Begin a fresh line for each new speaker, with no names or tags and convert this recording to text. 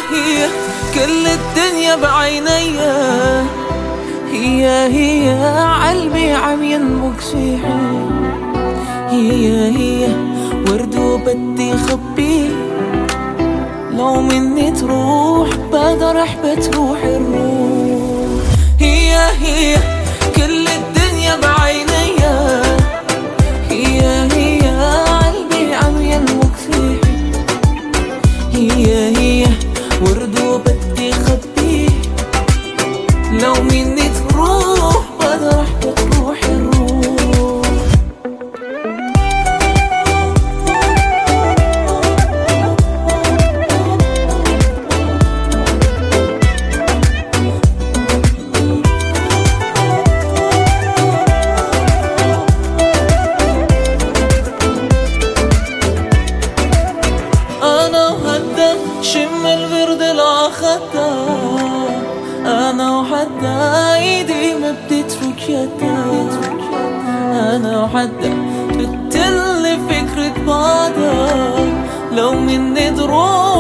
هي كل الدنيا بعينيا، هي عالمي عم ينبك فيها، هي ورد وبدي خبيه، لو مني تروح بقدر احبط روح الروح. هي كل الدنيا بعينيا، هي قلبي عم ينمك فيها، هي ورد وبدي خبيه، لو مني تروح بقدر احبط روح الروح. شم الورد العخدة، أنا وحدة ايدي ما بتترك يدها، أنا وحدة بتلي فكرة بعدها، لو مني تروح